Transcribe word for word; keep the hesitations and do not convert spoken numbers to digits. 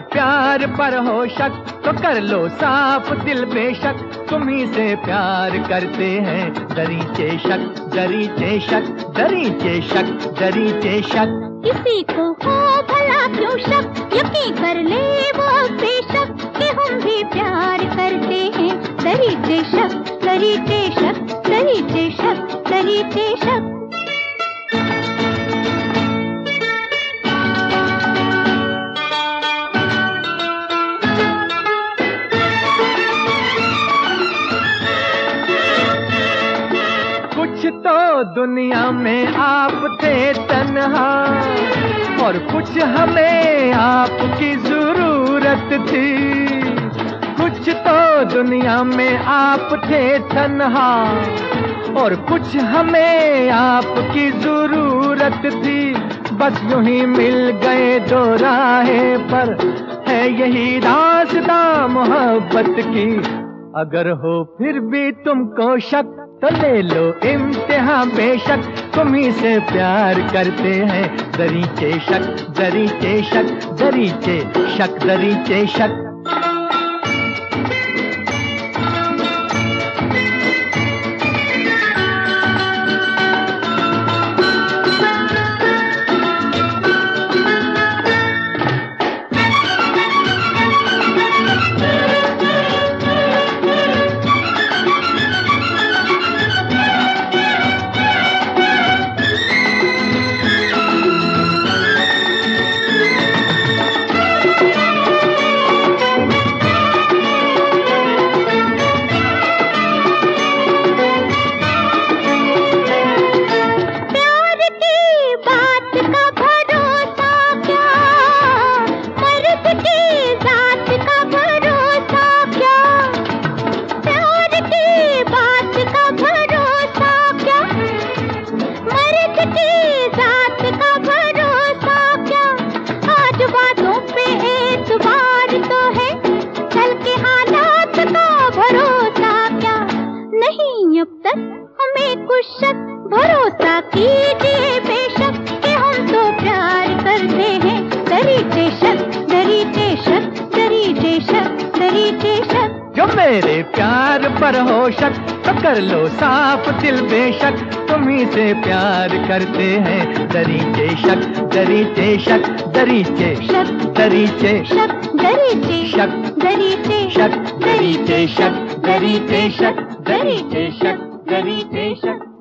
प्यार पर हो शक तो कर लो साफ दिल बेशक, तुम्ही से प्यार करते हैं दरीचे शक, दरीचे शक, दरीचे शक, दरीचे शक। किसी को हो भला क्यों शक, यकीन कर ले वो बेशक कि हम भी प्यार करते हैं दरीचे शक, दरीचे शक, दरीचे शक, दरीचे शक। कुछ तो दुनिया में आप थे तन्हा और कुछ हमें आपकी जरूरत थी। कुछ तो दुनिया में आप थे तन्हा और कुछ हमें आपकी जरूरत थी। बस यूं ही मिल गए दो राहें पर, है यही रास्ता मोहब्बत की। अगर हो फिर भी तुमको शक तो ले लो इम्तिहान बेशक, तुम्ही से प्यार करते हैं दरीचे शक, दरीचे शक, दरीचे शक, दरीचे शक। अब तक हमें कुछ शक, भरोसा कीजिए बेशक कि हम तो प्यार करते हैं दरीचे शक, दरीचे शक, दरीचे शक, दरीचे शक। जो मेरे प्यार पर हो शक तो कर लो साफ दिल बेशक, तुम्ही से प्यार करते हैं दरीचे शक, दरीचे शक, दरीचे शक, दरीचे शक, दरीचे शक, दरीचे शक, दरीचे शक, दरीचे शक, दरीचे शक, दरीचे शक।